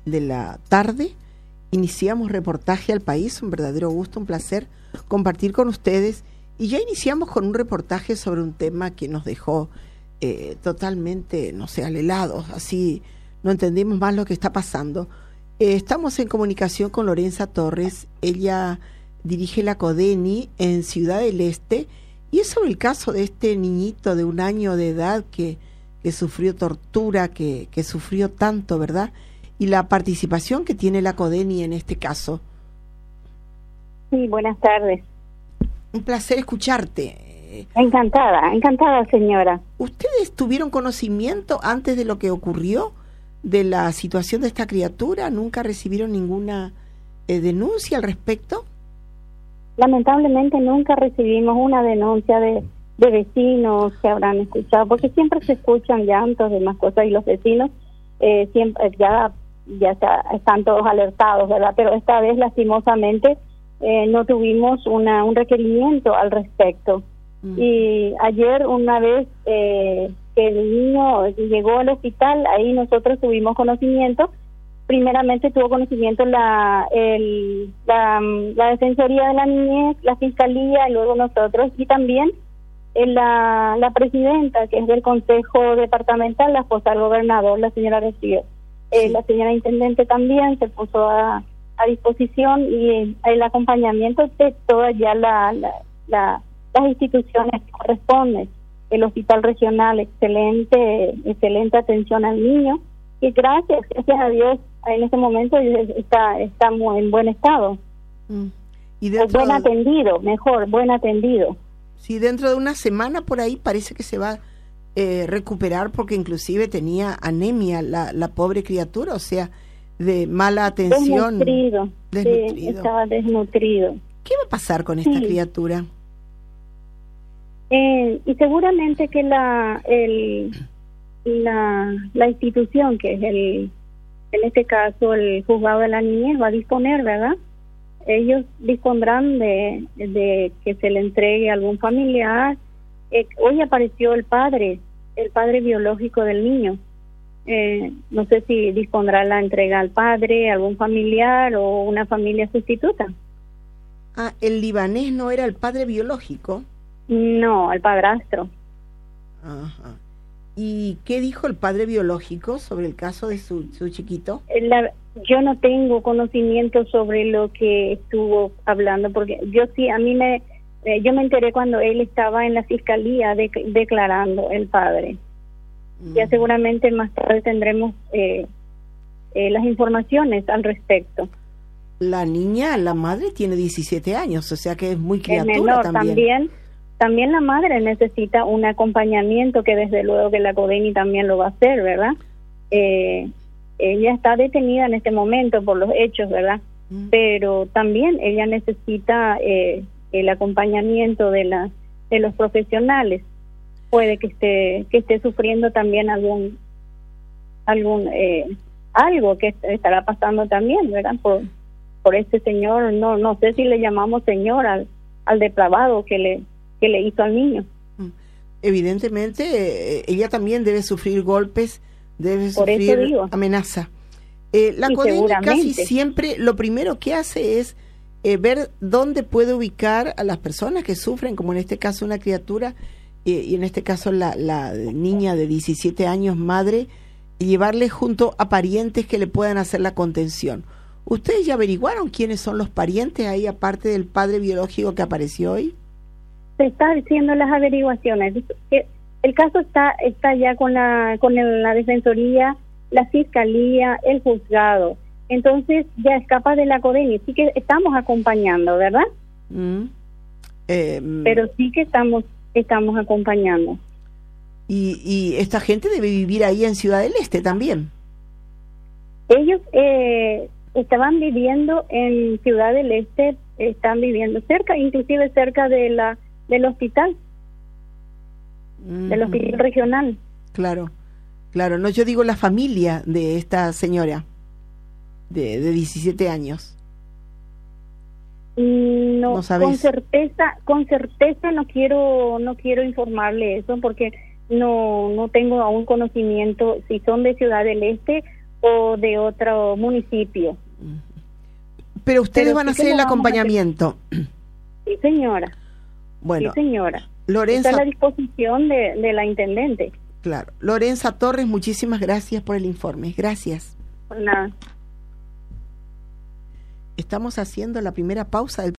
de la tarde. Iniciamos Reportaje al País, un verdadero gusto, un placer compartir con ustedes. Y ya iniciamos con un reportaje sobre un tema que nos dejó totalmente, no sé, alelados, así no entendimos más lo que está pasando. Estamos en comunicación con Lorenza Torres, ella dirige la CODENI en Ciudad del Este, y es sobre el caso de este niñito de 1 año de edad que sufrió tortura, que sufrió tanto, ¿verdad? Y la participación que tiene la CODENI en este caso. Sí, buenas tardes. Un placer escucharte. Encantada, señora. ¿Ustedes tuvieron conocimiento antes de lo que ocurrió de la situación de esta criatura? ¿Nunca recibieron ninguna denuncia al respecto? Lamentablemente nunca recibimos una denuncia de vecinos que habrán escuchado, porque siempre se escuchan llantos, demás cosas, y los vecinos siempre ya están todos alertados, ¿verdad? Pero esta vez, lastimosamente, no tuvimos un requerimiento al respecto. Y ayer, una vez que el niño llegó al hospital, ahí nosotros tuvimos conocimiento. Primeramente tuvo conocimiento la Defensoría de la Niñez, la Fiscalía, y luego nosotros, y también la presidenta, que es del Consejo Departamental, la esposa del gobernador, la señora Rocío. La señora intendente también se puso a disposición, y el acompañamiento de todas ya las instituciones que corresponden. El hospital regional, excelente atención al niño, y gracias a Dios en este momento está muy en buen estado. Y buen atendido. Sí, dentro de una semana por ahí parece que se va a recuperar, porque inclusive tenía anemia la pobre criatura, o sea, de mala atención. Desnutrido. Sí, estaba desnutrido. ¿Qué va a pasar con esta criatura? Y seguramente que la institución, que es en este caso el juzgado de la niñez, va a disponer, ¿verdad? Ellos dispondrán de que se le entregue a algún familiar. Hoy apareció el padre biológico del niño. No sé si dispondrá la entrega al padre, algún familiar o una familia sustituta. ¿El libanés no era el padre biológico? No, al padrastro. Ajá. ¿Y qué dijo el padre biológico sobre el caso de su chiquito? Yo no tengo conocimiento sobre lo que estuvo hablando, porque yo me enteré cuando él estaba en la fiscalía declarando, el padre. Ya seguramente más tarde tendremos las informaciones al respecto. La madre tiene 17 años, o sea que es muy criatura. El menor también la madre necesita un acompañamiento, que desde luego que la CODENI también lo va a hacer, ¿verdad? Ella está detenida en este momento por los hechos, ¿verdad? Pero también ella necesita el acompañamiento de los profesionales. Puede que esté sufriendo también algo que estará pasando también, ¿verdad? Por este señor, no sé si le llamamos señor al depravado que le hizo al niño. Evidentemente, ella también debe sufrir golpes, debe sufrir amenaza. La CODENI casi siempre lo primero que hace es ver dónde puede ubicar a las personas que sufren, como en este caso una criatura, y en este caso la niña de 17 años, madre, y llevarle junto a parientes que le puedan hacer la contención. ¿Ustedes ya averiguaron quiénes son los parientes ahí, aparte del padre biológico que apareció hoy? Se está haciendo las averiguaciones. El caso está ya con la Defensoría, la Fiscalía, el juzgado. Entonces ya escapa de la CODENI. Sí que estamos acompañando, ¿verdad? Pero sí que estamos acompañando. Y esta gente debe vivir ahí en Ciudad del Este también. Ellos estaban viviendo en Ciudad del Este, están viviendo inclusive cerca del hospital, del hospital regional. Claro, no, yo digo la familia de esta señora de 17 años. No sabes. Con certeza no quiero informarle eso, porque no tengo aún conocimiento si son de Ciudad del Este o de otro municipio. Pero ustedes van a hacer el acompañamiento. Sí, señora. Bueno, sí, señora. Lorenza, está a la disposición de la intendente. Claro. Lorenza Torres, muchísimas gracias por el informe. Gracias. Por nada. Estamos haciendo la primera pausa del